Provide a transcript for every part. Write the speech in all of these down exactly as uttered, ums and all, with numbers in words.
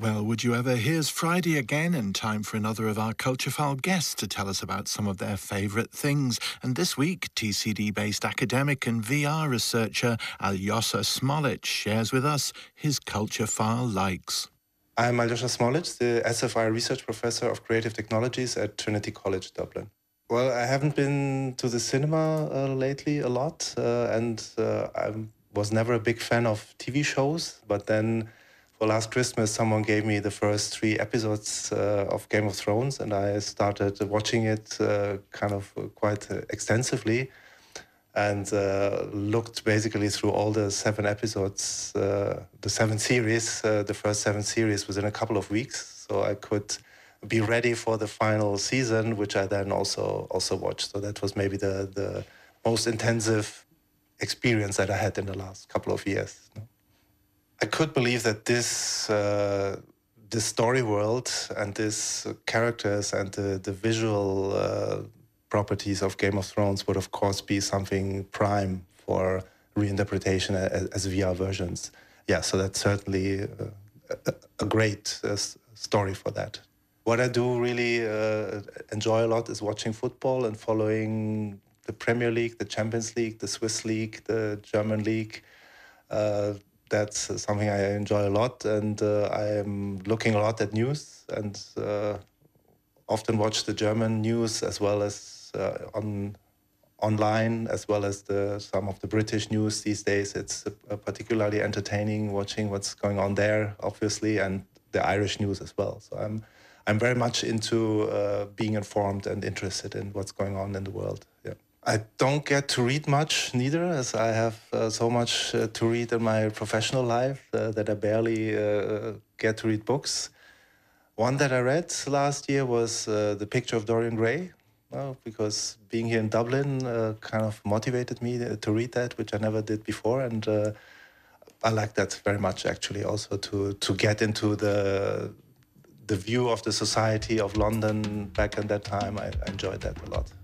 Well, would you ever? Here's Friday again, and time for another of our Culturephile guests to tell us about some of their favourite things. And this week, T C D-based academic and V R researcher Aljoscha Smolic shares with us his Culturephile likes. I'm Aljoscha Smolic, the S F I Research Professor of Creative Technologies at Trinity College Dublin. Well, I haven't been to the cinema uh, lately a lot, uh, and uh, I was never a big fan of T V shows, but then for last Christmas, someone gave me the first three episodes uh, of Game of Thrones, and I started watching it uh, kind of quite uh, extensively, and uh, looked basically through all the seven episodes, uh, the seven series, uh, the first seven series within a couple of weeks, so I could be ready for the final season, which I then also also watched. So that was maybe the the most intensive experience that I had in the last couple of years. I could believe that this uh, this story world and these characters and the, the visual uh, properties of Game of Thrones would, of course, be something prime for reinterpretation as, as V R versions. Yeah, so that's certainly uh, a, a great uh, story for that. What I do really uh, enjoy a lot is watching football and following the Premier League, the Champions League, the Swiss League, the German League. Uh, That's something I enjoy a lot, and uh, I am looking a lot at news and uh, often watch the German news as well as uh, on online, as well as the some of the British news these days. It's uh, particularly entertaining watching what's going on there, obviously, and the Irish news as well. So I'm I'm very much into uh, being informed and interested in what's going on in the world. Yeah. I don't get to read much neither, as I have uh, so much uh, to read in my professional life uh, that I barely uh, get to read books. One that I read last year was uh, The Picture of Dorian Gray, well, because being here in Dublin uh, kind of motivated me to read that, which I never did before, and uh, I like that very much, actually, also to to get into the the view of the society of London back in that time. I, I enjoyed that a lot.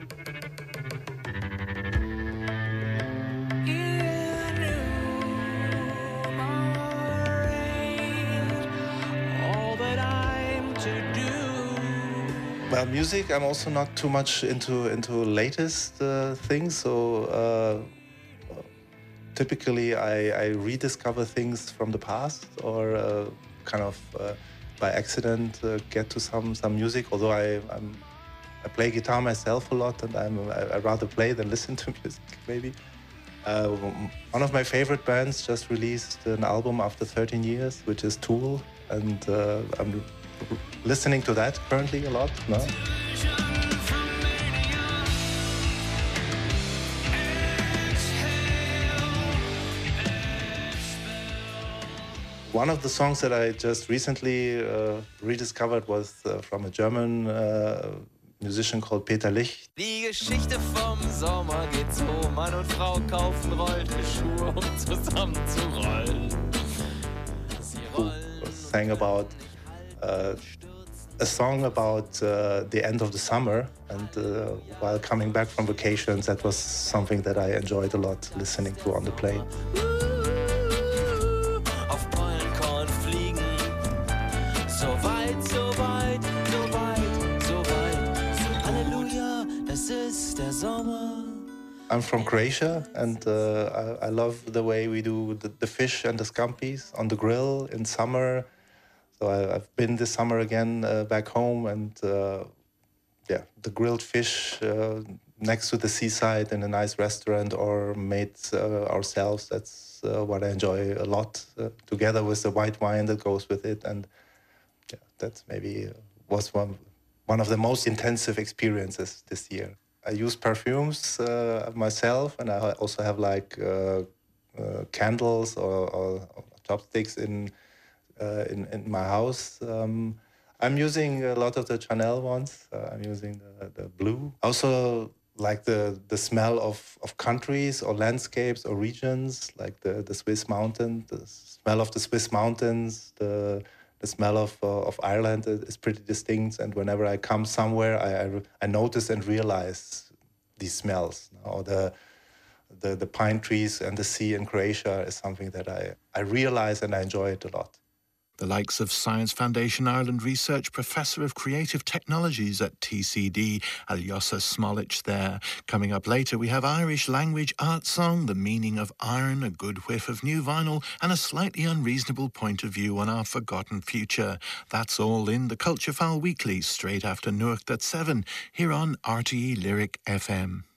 Well, music, I'm also not too much into into latest uh, things. So uh, typically, I, I rediscover things from the past, or uh, kind of uh, by accident uh, get to some some music. Although I I'm, I play guitar myself a lot, and I'm I, I rather play than listen to music. Maybe uh, one of my favorite bands just released an album after thirteen years, which is Tool, and uh, I'm listening to that currently a lot. No? One of the songs that I just recently uh, rediscovered was uh, from a German uh, musician called Peter Lich. Die Geschichte vom Sommer geht so, Mann und Frau kaufen Rollschuhe, um zusammen zu rollen. Sie rollen. Who sang about Uh, a song about uh, the end of the summer, and uh, while coming back from vacations, that was something that I enjoyed a lot listening to on the plane. Auf Pollenkorn fliegen, so weit, so weit, so weit, so weit. Halleluja, das ist der Sommer. I'm from Croatia, and uh, I, I love the way we do the, the fish and the scampis on the grill in summer. So I, I've been this summer again uh, back home, and uh, yeah, the grilled fish uh, next to the seaside in a nice restaurant or made uh, ourselves. That's uh, what I enjoy a lot, uh, together with the white wine that goes with it. And yeah, that maybe was one one of the most intensive experiences this year. I use perfumes uh, myself, and I also have like uh, uh, candles or, or chopsticks in. Uh, in, in my house. Um, I'm using a lot of the Chanel ones. Uh, I'm using the, the blue. Also like the, the smell of, of countries or landscapes or regions, like the, the Swiss mountain, the smell of the Swiss mountains, the the smell of uh, of Ireland is pretty distinct. And whenever I come somewhere, I, I, I notice and realize these smells. Or the the the pine trees and the sea in Croatia is something that I, I realize and I enjoy it a lot. The likes of Science Foundation Ireland Research Professor of Creative Technologies at T C D, Alyosha Smolich there. Coming up later, we have Irish language art song, The Meaning of Iron, a good whiff of new vinyl, and a slightly unreasonable point of view on our forgotten future. That's all in the Culture File Weekly, straight after Nuacht at seven, here on R T E Lyric F M.